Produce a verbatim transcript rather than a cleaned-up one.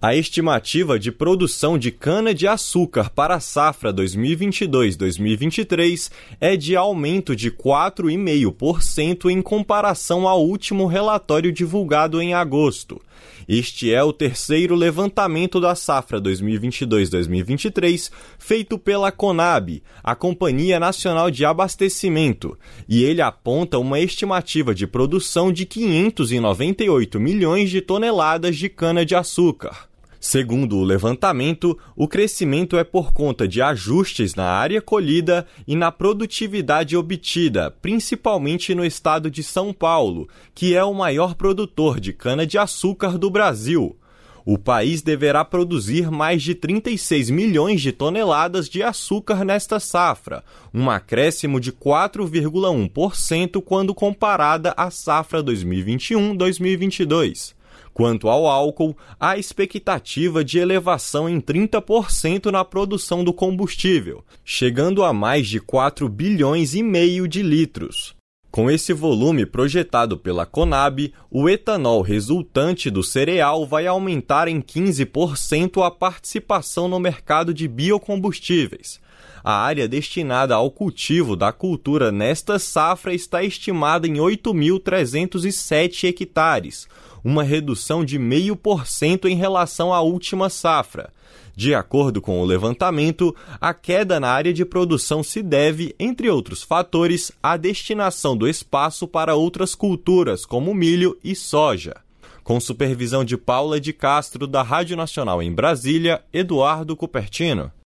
A estimativa de produção de cana-de-açúcar para a safra dois mil e vinte e dois, dois mil e vinte e três é de aumento de quatro vírgula cinco por cento em comparação ao último relatório divulgado em agosto. Este é o terceiro levantamento da safra dois mil e vinte e dois, dois mil e vinte e três feito pela Conab, a Companhia Nacional de Abastecimento, e ele aponta uma estimativa de produção de quinhentos e noventa e oito milhões de toneladas de cana-de-açúcar. Segundo o levantamento, o crescimento é por conta de ajustes na área colhida e na produtividade obtida, principalmente no estado de São Paulo, que é o maior produtor de cana-de-açúcar do Brasil. O país deverá produzir mais de trinta e seis milhões de toneladas de açúcar nesta safra, um acréscimo de quatro vírgula um por cento quando comparada à safra dois mil e vinte e um, dois mil e vinte e dois. Quanto ao álcool, há expectativa de elevação em trinta por cento na produção do combustível, chegando a mais de quatro bilhões e meio de litros. Com esse volume projetado pela Conab, o etanol resultante do cereal vai aumentar em quinze por cento a participação no mercado de biocombustíveis. A área destinada ao cultivo da cultura nesta safra está estimada em oito mil trezentos e sete hectares, uma redução de zero vírgula cinco por cento em relação à última safra. De acordo com o levantamento, a queda na área de produção se deve, entre outros fatores, à destinação do espaço para outras culturas, como milho e soja. Com supervisão de Paula de Castro, da Rádio Nacional em Brasília, Eduardo Cupertino.